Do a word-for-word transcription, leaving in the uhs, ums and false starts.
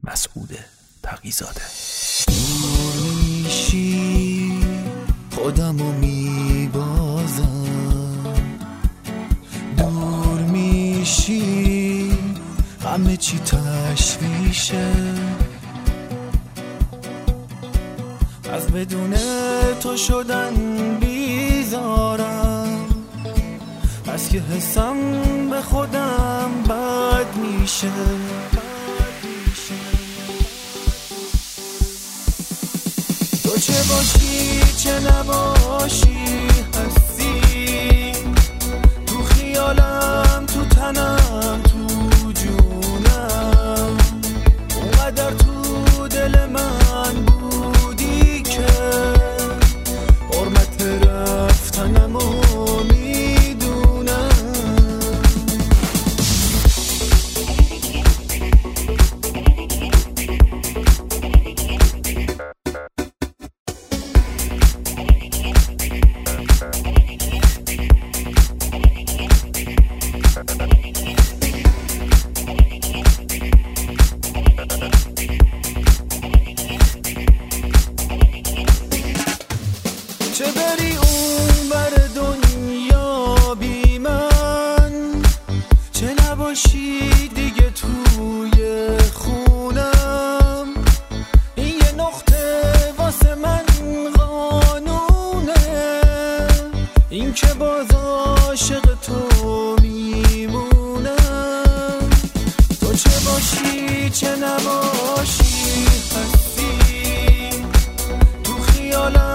مسعود تقی‌زاده. دور میشی خودمو میبازم، دور میشی همه چی تشویشه، از بدون تو شدن بیزارم، از که حسم به خودم بد میشه. تو چه باشی چه نباشی هستی، تو خیالم تو تنم تو جونم، اونقدر تو دل من بودی که حرمت رفتنمو میدونم. چه بری اون بر دنیا بی من، چه نباشی دیگه توی خونم، این یه نقطه واسه من قانونه، این که باز عاشق تو میمونم. تو چه باشی چه نباشی هستی، تو خیالم